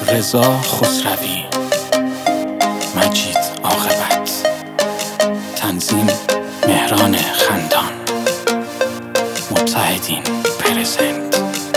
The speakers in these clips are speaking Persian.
رضا خسروی، مجید عاقبت، تنظیم مهران خندان، متحدین پرزنت.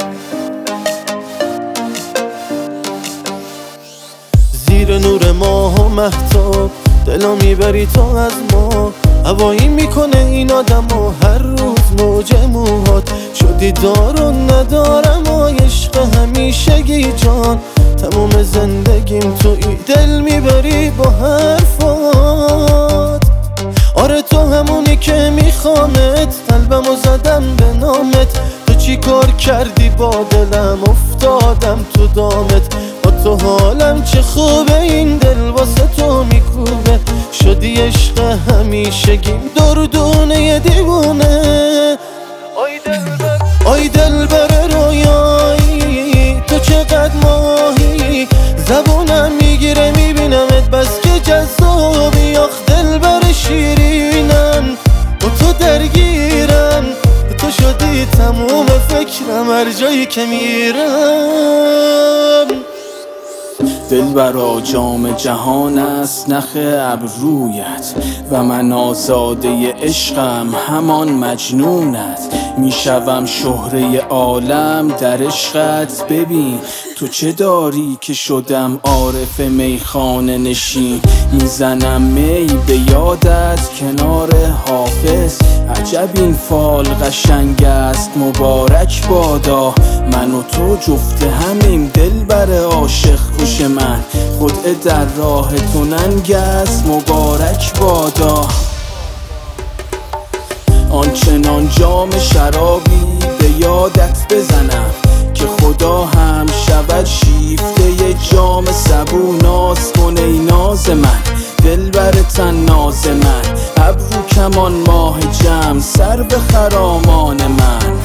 زیر نور ماه و مهتاب دلو میبری تو از ما، هوایی میکنه این آدم و هر روز موج موهات شدی دار و ندارم و عشق همیشگی جان. تموم زندگیم توی دل میبری با حرفات، آره تو همونی که میخوامت، قلبمو زدم به نامت. تو چی کار کردی با دلم، افتادم تو دامت. با تو حالم چه خوبه، این دل واسه تو میکوبه. شدی عشق همیشگیم دردونه دیوونه. آی دل بر رویایی تو چقدر ماهی، زبونم میگیره میبینمت بس که جذابی. آخ دل بر شیرینم با تو درگیرم، تو شدی تموم فکرم هر جایی که میرم. دلبرا جام جهان است نخ ابرویت و من آزاده عشقم همان مجنونت. میشوم شهره عالم در عشقت، ببین تو چه داری که شدم عارف میخانه نشین. میزنم می به یادت کنار حافظ، عجب این فال قشنگ است مبارک بادا. من و تو جفت همیم دلبر عاشق کش من، خدعه در راه تو ننگ است مبارک بادا. آنچنان جام شرابی به یادت بزنم که خدا هم شود شیفته ی جام سبو. ناز کن ای ناز من، دلبر طناز من، ابرو کمان ماه جمع، سر به خرامان من.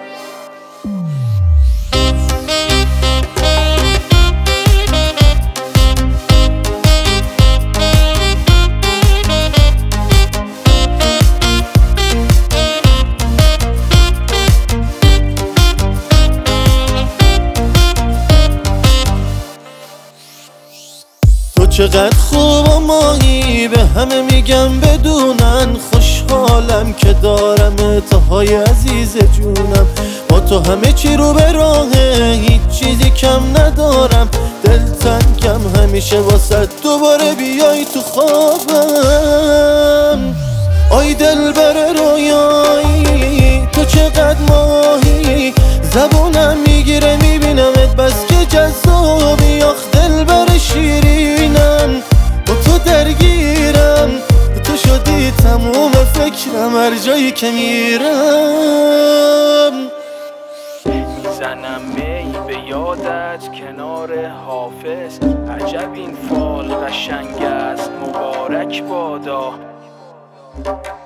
چقدر خوب و ماهی، به همه میگم بدونن. خوشحالم که دارم تاهای عزیز جونم. با تو همه چی رو به راهه، هیچ چیزی کم ندارم. دلتنگم همیشه واسه دوباره بیای تو خوابم. آی دل بر رویایی تو چقدر ماهی، زبونم میگیره میبینمت بس که جذابی. آخ دل بر شیرینم با تو درگیرم، تو شدی تموم فکرم هر جایی که میرم. میزنم می به یادت کنار حافظ، عجب این فال قشنگ است مبارک بادا.